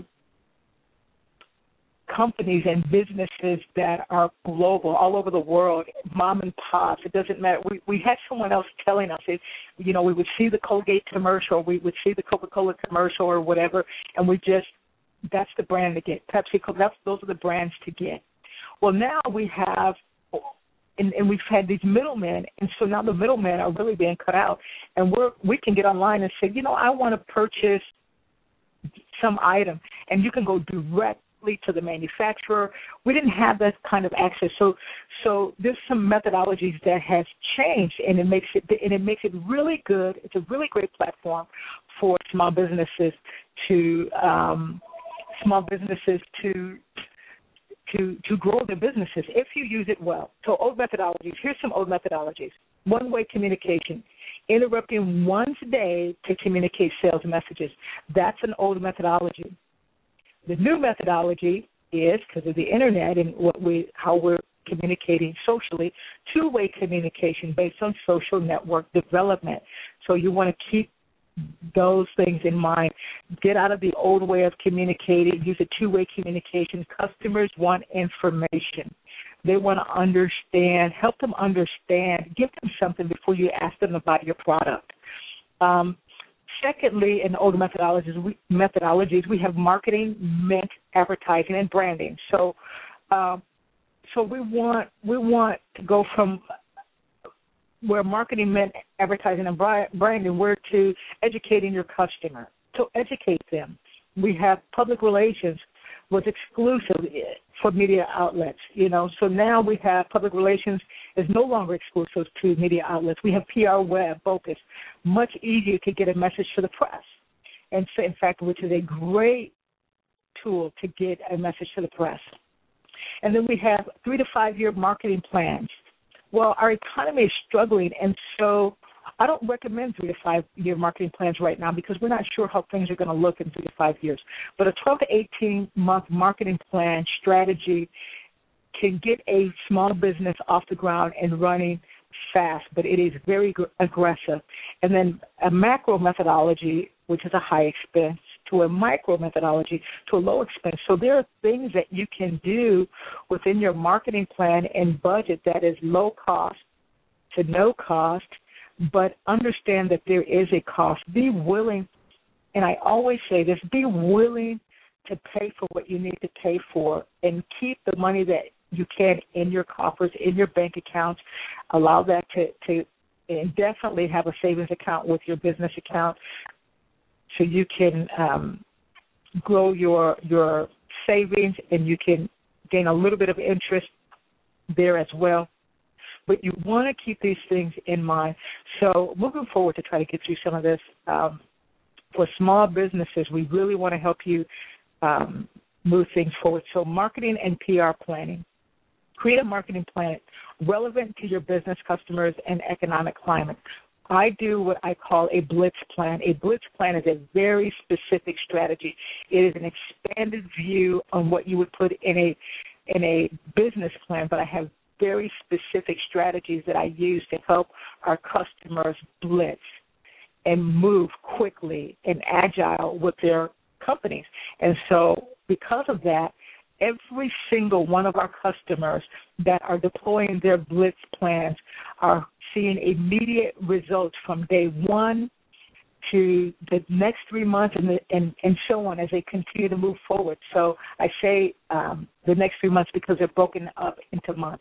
companies and businesses that are global, all over the world, mom and pops. It doesn't matter. We had someone else telling us it. You know, we would see the Colgate commercial, we would see the Coca-Cola commercial or whatever, and that's the brand to get. Pepsi, those are the brands to get. Well, now we have, and we've had these middlemen, and so now the middlemen are really being cut out, and we can get online and say, you know, I want to purchase some item, and you can go directly to the manufacturer. We didn't have that kind of access, so there's some methodologies that has changed, and it makes it really good. It's a really great platform for small businesses to grow their businesses if you use it well. So old methodologies. Here's some old methodologies. One-way communication. Interrupting once a day to communicate sales messages. That's an old methodology. The new methodology is, because of the Internet and how we're communicating socially, two-way communication based on social network development. So you want to keep those things in mind. Get out of the old way of communicating. Use a two-way communication. Customers want information. They want to understand. Help them understand. Give them something before you ask them to buy your product. Secondly, in older methodologies, we have marketing, mint, advertising, and branding. So we want to go from where marketing meant advertising and branding, we're to educating your customer, to educate them. We have public relations was exclusive for media outlets, you know. So now we have public relations is no longer exclusive to media outlets. We have PR web, focus, much easier to get a message to the press. And so, in fact, which is a great tool to get a message to the press. And then we have 3 to 5 year marketing plans. Well, our economy is struggling, and so I don't recommend 3 to 5 year marketing plans right now because we're not sure how things are going to look in 3 to 5 years. But a 12 to 18 month marketing plan strategy can get a small business off the ground and running fast, but it is very aggressive. And then a macro methodology, which is a high expense, to a micro methodology, to a low expense. So there are things that you can do within your marketing plan and budget that is low cost to no cost, but understand that there is a cost. Be willing, and I always say this, be willing to pay for what you need to pay for and keep the money that you can in your coffers, in your bank accounts. Allow that to and definitely have a savings account with your business account so you can grow your savings and you can gain a little bit of interest there as well. But you want to keep these things in mind. So moving forward to try to get through some of this, for small businesses, we really want to help you move things forward. So marketing and PR planning. Create a marketing plan relevant to your business, customers, and economic climate. I do what I call a blitz plan. A blitz plan is a very specific strategy. It is an expanded view on what you would put in a business plan, but I have very specific strategies that I use to help our customers blitz and move quickly and agile with their companies. And so because of that, every single one of our customers that are deploying their blitz plans are seeing immediate results from day one to the next 3 months and so on as they continue to move forward. So I say the next 3 months because they're broken up into months.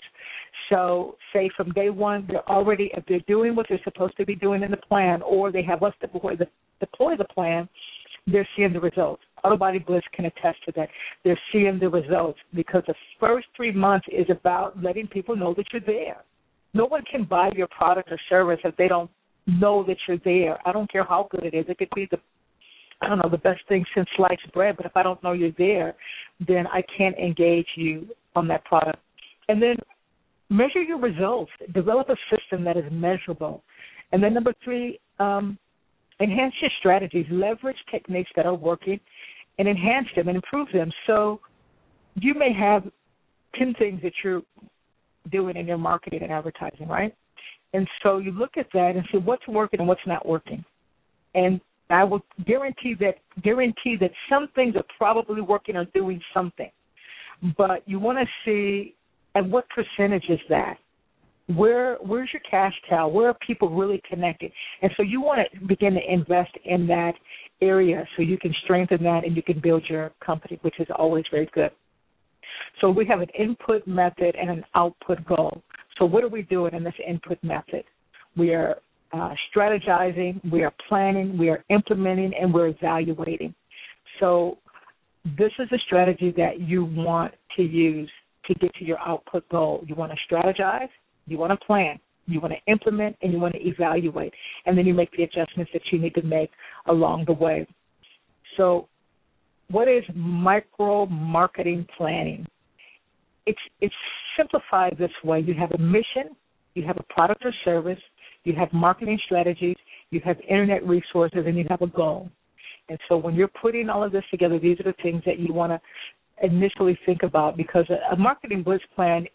So say from day one, they're already, if they're doing what they're supposed to be doing in the plan, or they have us deploy the plan, they're seeing the results. Autobody Blitz can attest to that. They're seeing the results because the first 3 months is about letting people know that you're there. No one can buy your product or service if they don't know that you're there. I don't care how good it is. It could be I don't know, the best thing since sliced bread, but if I don't know you're there, then I can't engage you on that product. And then measure your results. Develop a system that is measurable. And then number 3, enhance your strategies. Leverage techniques that are working and enhance them and improve them. So you may have 10 things that you're doing in your marketing and advertising, right? And so you look at that and see what's working and what's not working. And I will guarantee that some things are probably working or doing something. But you want to see at what percentage is that? Where's your cash cow? Where are people really connected? And so you want to begin to invest in that area so you can strengthen that and you can build your company, which is always very good. So we have an input method and an output goal. So what are we doing in this input method? We are strategizing, we are planning, we are implementing, and we're evaluating. So this is a strategy that you want to use to get to your output goal. You want to strategize, you want to plan, you want to implement, and you want to evaluate. And then you make the adjustments that you need to make along the way. So what is micro-marketing planning? It's simplified this way. You have a mission, you have a product or service, you have marketing strategies, you have internet resources, and you have a goal. And so when you're putting all of this together, these are the things that you want to initially think about, because a marketing blitz plan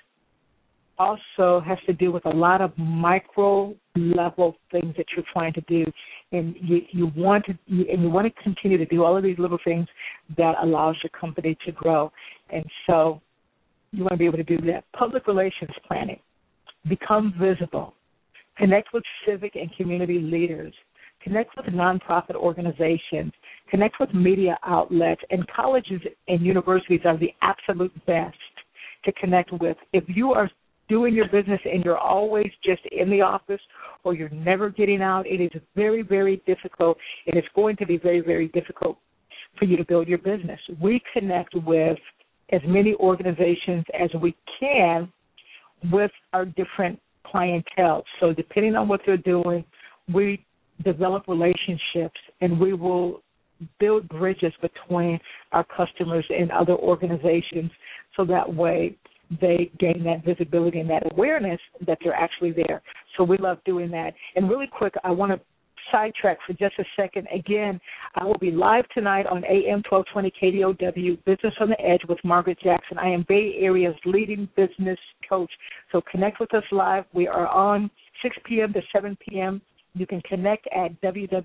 also has to do with a lot of micro-level things that you're trying to do, and you want to continue to do all of these little things that allows your company to grow. And so you want to be able to do that. Public relations planning. Become visible. Connect with civic and community leaders. Connect with nonprofit organizations. Connect with media outlets. And colleges and universities are the absolute best to connect with. If you are doing your business and you're always just in the office or you're never getting out, it is very, very difficult, and it's going to be very, very difficult for you to build your business. We connect with as many organizations as we can with our different clientele. So depending on what they're doing, we develop relationships, and we will build bridges between our customers and other organizations so that way they gain that visibility and that awareness that they're actually there. So we love doing that. And really quick, I want to sidetrack for just a second. Again, I will be live tonight on AM 1220 KDOW, Business on the Edge with Margaret Jackson. I am Bay Area's leading business coach. So connect with us live. We are on 6 p.m. to 7 p.m. You can connect at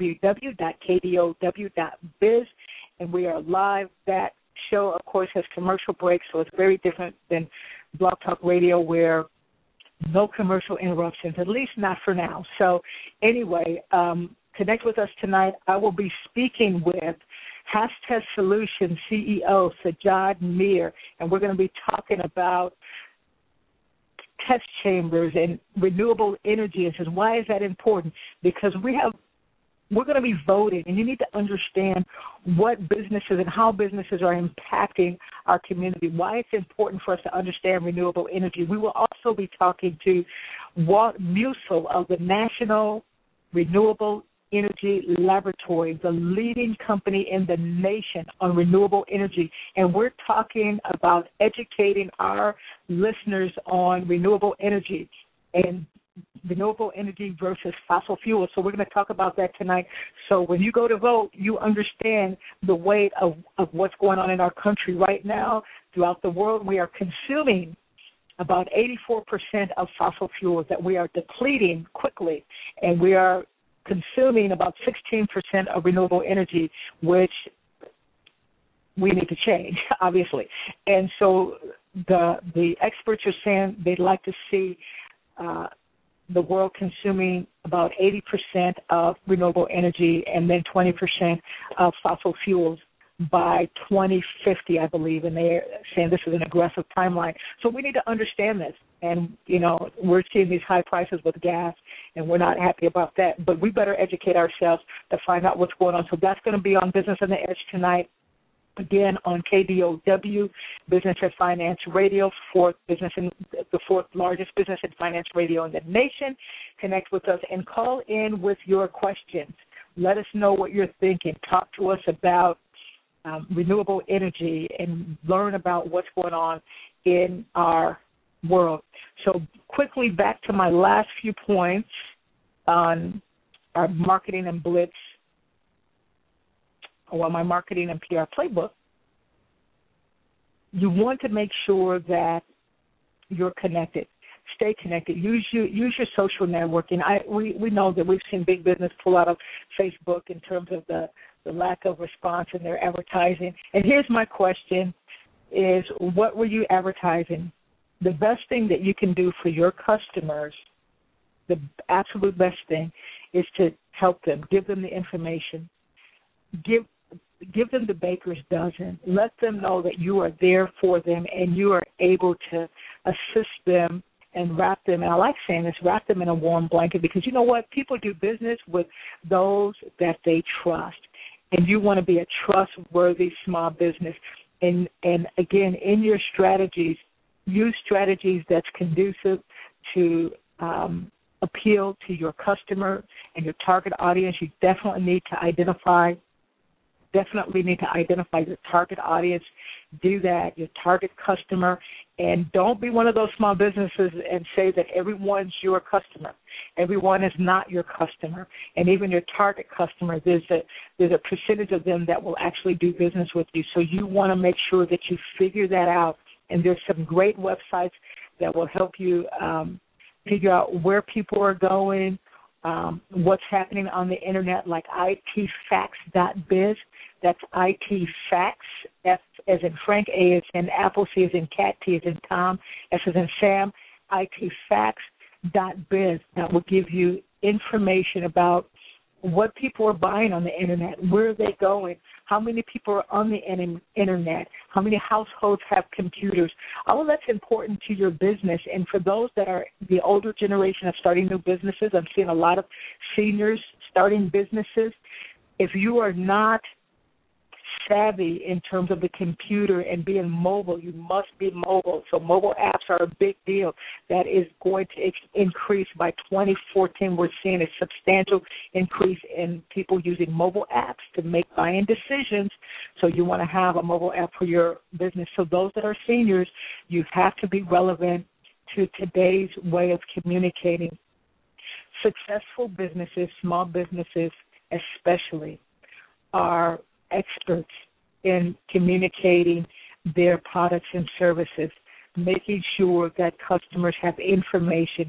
www.kdow.biz, and we are live. That show, of course, has commercial breaks, so it's very different than Blog Talk Radio where no commercial interruptions, at least not for now. So anyway, connect with us tonight. I will be speaking with Hashtag Solutions CEO Sajjad Mir, and we're going to be talking about test chambers and renewable energy. And says, why is that important? Because we're going to be voting, and you need to understand what businesses and how businesses are impacting our community, why it's important for us to understand renewable energy. We will also be talking to Walt Musil of the National Renewable Energy Laboratory, the leading company in the nation on renewable energy. And we're talking about educating our listeners on renewable energy and renewable energy versus fossil fuels. So we're going to talk about that tonight. So when you go to vote, you understand the weight of what's going on in our country right now. Throughout the world, we are consuming about 84% of fossil fuels that we are depleting quickly, and we are consuming about 16% of renewable energy, which we need to change, obviously. And so the experts are saying they'd like to see the world consuming about 80% of renewable energy and then 20% of fossil fuels by 2050, I believe, and they're saying this is an aggressive timeline. So we need to understand this. And, you know, we're seeing these high prices with gas, and we're not happy about that. But we better educate ourselves to find out what's going on. So that's going to be on Business on the Edge tonight. Again, on KDOW, Business and Finance Radio, the fourth largest business and finance radio in the nation. Connect with us and call in with your questions. Let us know what you're thinking. Talk to us about renewable energy and learn about what's going on in our world. So quickly back to my last few points on our marketing and blitz, or my marketing and PR playbook. You want to make sure that you're connected. Stay connected. Use your social networking. We know that we've seen big business pull out of Facebook in terms of the lack of response in their advertising. And here's my question is, what were you advertising? The best thing that you can do for your customers, the absolute best thing, is to help them, give them the information, give them the baker's dozen. Let them know that you are there for them and you are able to assist them and wrap them, and I like saying this, wrap them in a warm blanket, because you know what? People do business with those that they trust, and you want to be a trustworthy small business. And again, in your strategies, use strategies that's conducive to appeal to your customer and your target audience. You definitely need to identify your target audience. Do that, your target customer, and don't be one of those small businesses and say that everyone's your customer. Everyone is not your customer, and even your target customer, there's a percentage of them that will actually do business with you. So you want to make sure that you figure that out, and there's some great websites that will help you figure out where people are going, what's happening on the internet, like itfacts.biz. That's itfacts, F as in Frank, A as in Apple, C as in Cat, T as in Tom, S as in Sam, itfacts.biz. That will give you information about what people are buying on the internet, where are they going, how many people are on the internet, how many households have computers. All of that's important to your business. And for those that are the older generation of starting new businesses, I'm seeing a lot of seniors starting businesses. If you are not savvy in terms of the computer and being mobile, you must be mobile. So mobile apps are a big deal. That is going to increase by 2014. We're seeing a substantial increase in people using mobile apps to make buying decisions. So you want to have a mobile app for your business. So those that are seniors, you have to be relevant to today's way of communicating. Successful businesses, small businesses especially, are experts in communicating their products and services, making sure that customers have information,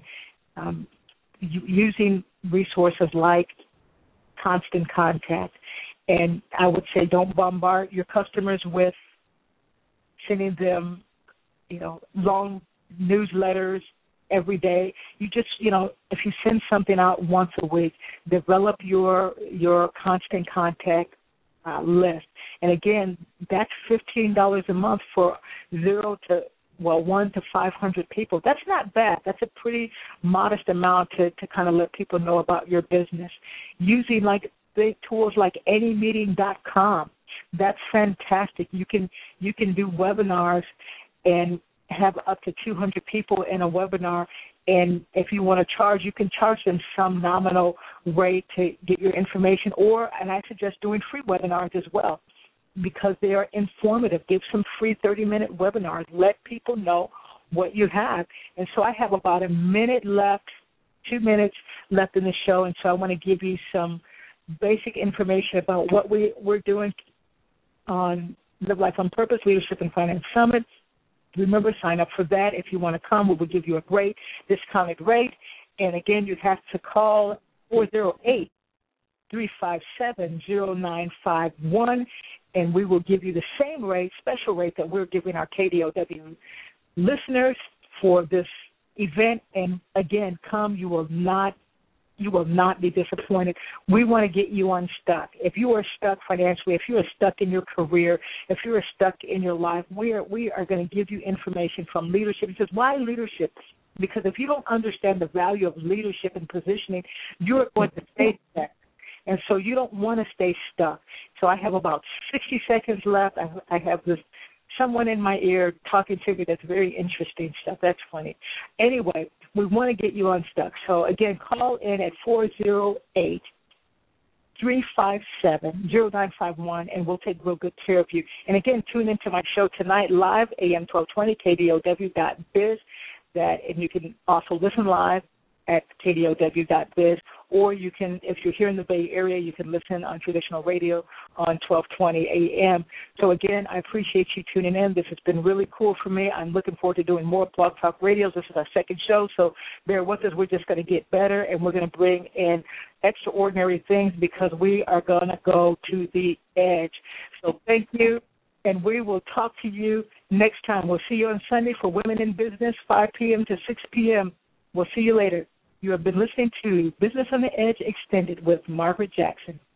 using resources like Constant Contact. And I would say don't bombard your customers with sending them, long newsletters every day. You just, if you send something out once a week, develop your Constant Contact list. And again, that's $15 a month for 1 to 500 people. That's not bad. That's a pretty modest amount to kind of let people know about your business. Using like big tools like anymeeting.com, that's fantastic. You can do webinars and have up to 200 people in a webinar. And if you want to charge, you can charge them some nominal rate to get your information. And I suggest doing free webinars as well, because they are informative. Give some free 30-minute webinars. Let people know what you have. And so I have about 2 minutes left in the show, and so I want to give you some basic information about what we're doing on Live Life on Purpose Leadership and Finance Summit. Remember, sign up for that. If you want to come, we will give you a great discounted rate. And, again, you have to call 408-357-0951, and we will give you the same rate, special rate, that we're giving our KDOW listeners for this event. And, again, come. You will not be disappointed. We want to get you unstuck. If you are stuck financially, if you are stuck in your career, if you are stuck in your life, we are going to give you information from leadership. Because why leadership? Because if you don't understand the value of leadership and positioning, you're going to stay stuck. And so you don't want to stay stuck. So I have about 60 seconds left. I have someone in my ear talking to me that's very interesting stuff. That's funny. Anyway, we want to get you unstuck. So, again, call in at 357-0951, and we'll take real good care of you. And, again, tune into my show tonight, live, AM 1220, KDOW.biz, and you can also listen live at KDOW.biz, or you can, if you're here in the Bay Area, you can listen on traditional radio on 1220 AM. So, again, I appreciate you tuning in. This has been really cool for me. I'm looking forward to doing more Blog Talk Radios. This is our second show, so bear with us. We're just going to get better, and we're going to bring in extraordinary things because we are going to go to the edge. So thank you, and we will talk to you next time. We'll see you on Sunday for Women in Business, 5 p.m. to 6 p.m. We'll see you later. You have been listening to Business on the Edge Extended with Margaret Jackson.